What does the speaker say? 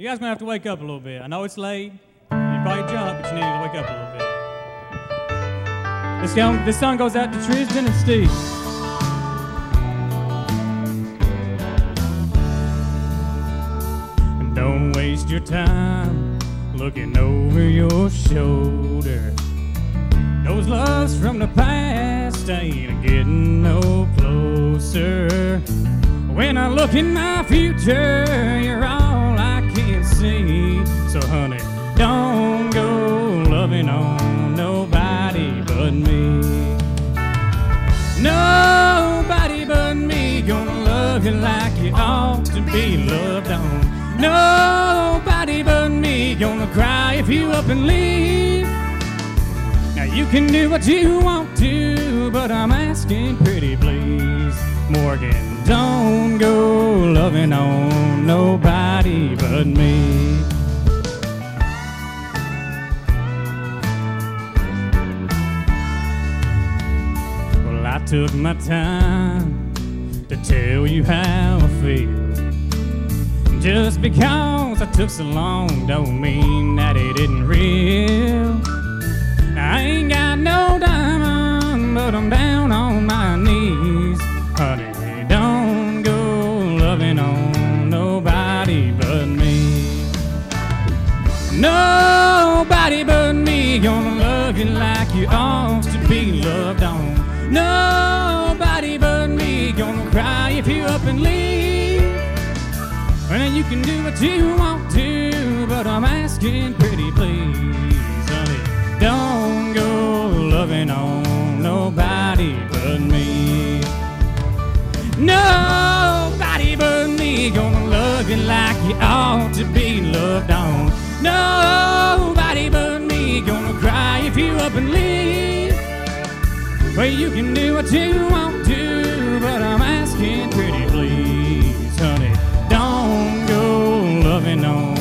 You guys gonna have to wake up a little bit. I know it's late. You probably jumped, but you need to wake up a little bit. This song goes out to Tristan and Steve. Don't waste your time looking over your shoulder. Those loves from the past ain't getting no closer. When I look in my future, you're all I can see. So honey, don't go loving on nobody but me. Nobody but me gonna love you like you ought to be loved on. Nobody but me gonna cry if you up and leave. Now you can do what you want to, but I'm asking pretty please. Morgan, don't go loving on nobody but me. Well, I took my time to tell you how I feel. Just because I took so long don't mean that it isn't real. I ain't got no diamond, but I'm down on my knees. Honey, don't go loving on nobody but me. Nobody but me gonna love you like you ought to be loved on. Nobody but me gonna cry if you up and leave. Well, you can do what you want to, but I'm asking pretty please, honey, don't go loving on nobody but me. Nobody but me gonna love you like you ought to be loved on. Nobody but me gonna cry if you up and leave. Well, you can do what you want to, but I'm asking pretty please, honey, don't go loving on